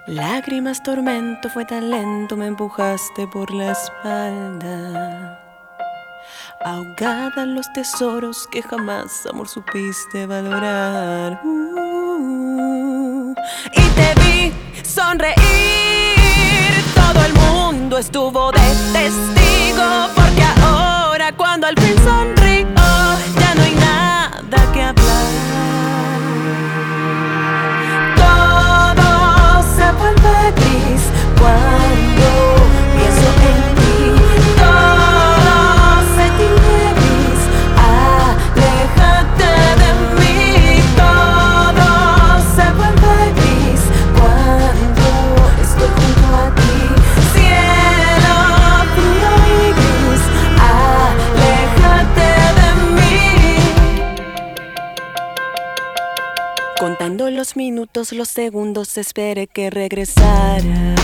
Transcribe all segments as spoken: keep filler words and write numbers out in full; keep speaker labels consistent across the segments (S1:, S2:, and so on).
S1: Lágrimas, tormento, fue tan lento, me empujaste por la espalda. Ahogada en los tesoros que jamás, amor, supiste valorar. uh, Y te vi sonreír, todo el mundo estuvo de testigo, porque ahora cuando al fin sonrío ya no hay nada que hablar. Todo se vuelve gris cuando pienso en ti. Todo se tiñe gris, aléjate de mí. Todo se vuelve gris cuando estoy junto a ti. Cielo frío y gris, aléjate de mí. Contando los minutos, los segundos, esperé que regresaras.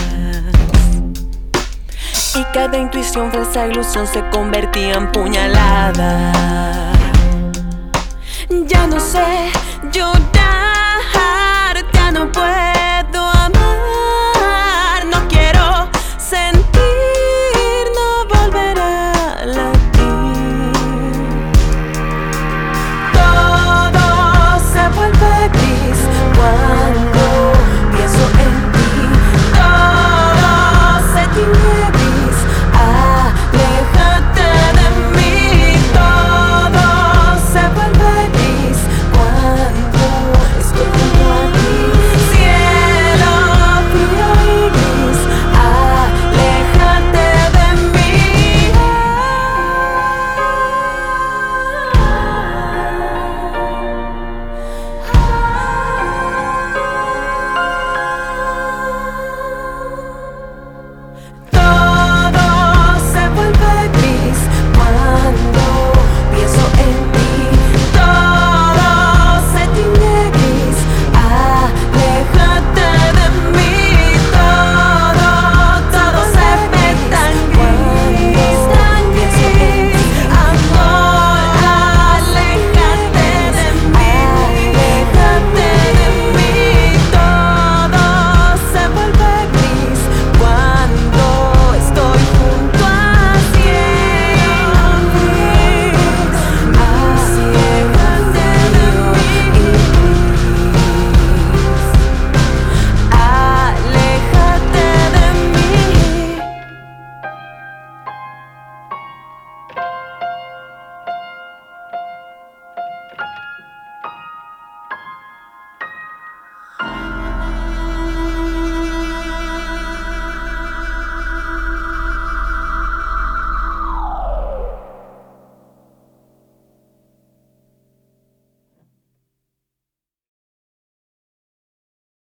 S1: Y cada intuición, falsa ilusión, se convertía en puñalada. Ya no sé